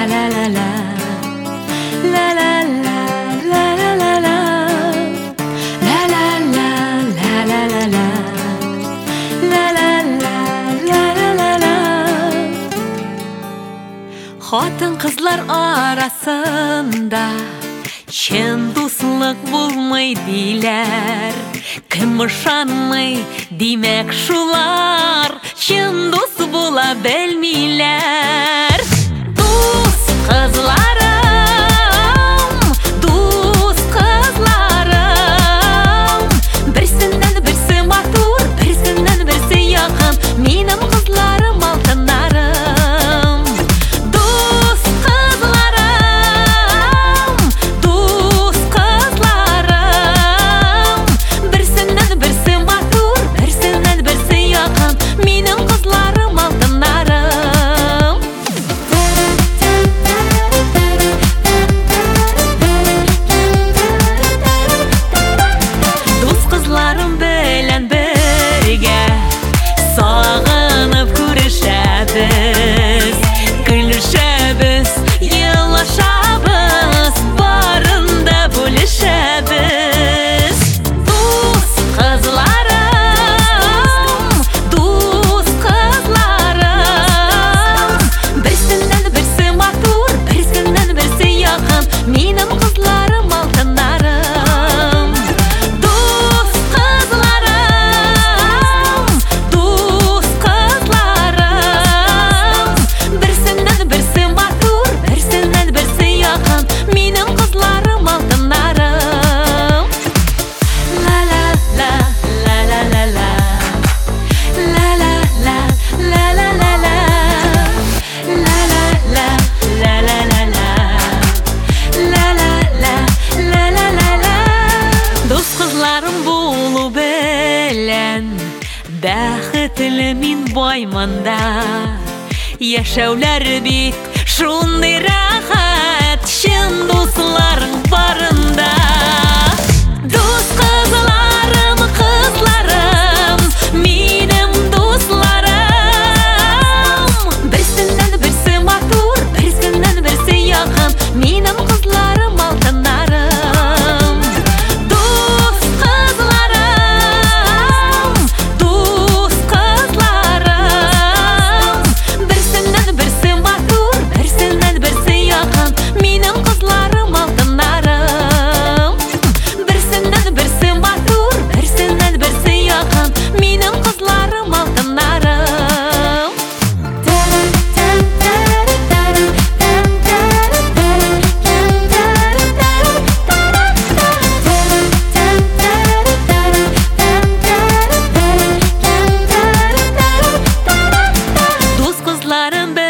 Хатын кызлар арасында чын дуслык булмый диләр. Кем ышанмый, димәк шулар чын дус була белмиләр. Дус кызларым, дус кызларым, берсеннән берсе матур, берсеннән берсе якын, минем кызларым алтыннарым. Дус кызларым, дус кызларым, берсеннән берсе матур, берсеннән берсе якын, минем кызларым алтыннарым. Дус кызларым белән бергә сагынып күрешәбез, көлешәбез, елашабыз, барында бүлешәбез. Дус кызларым, дус кызларым, берсеннән берсе матур, берсеннән берсе якын, минем кызларым алтыннарым. Дус кызларым, дус кызларым, берсеннән берсе матур, берсеннән берсе якын, минем кызларым алтыннарым. Ла-ла-ла, ла-ла-ла-ла, ла-ла-ла, ла-ла-ла-ла, ла-ла-ла, ла-ла-ла-ла, ла-ла-ла, ла-ла-ла-ла. Дус кызларым булу белән бәхетле мин байманда, яшәүләр бит шундый рәхәт, чын дусларың барында. Дус кызларым, кызларым, минем дусларым, берсеннән берсе матур, берсеннән берсе якын, минем кызларым алтыннарым. Дус кызларым, дус кызларым, берсеннән берсе матур, берсеннән берсе якын, минем кызларым алтыннарым. Берсеннән берсе матур, берсеннән берсе якын, минем кызларым алтыннарым. Дус кызларым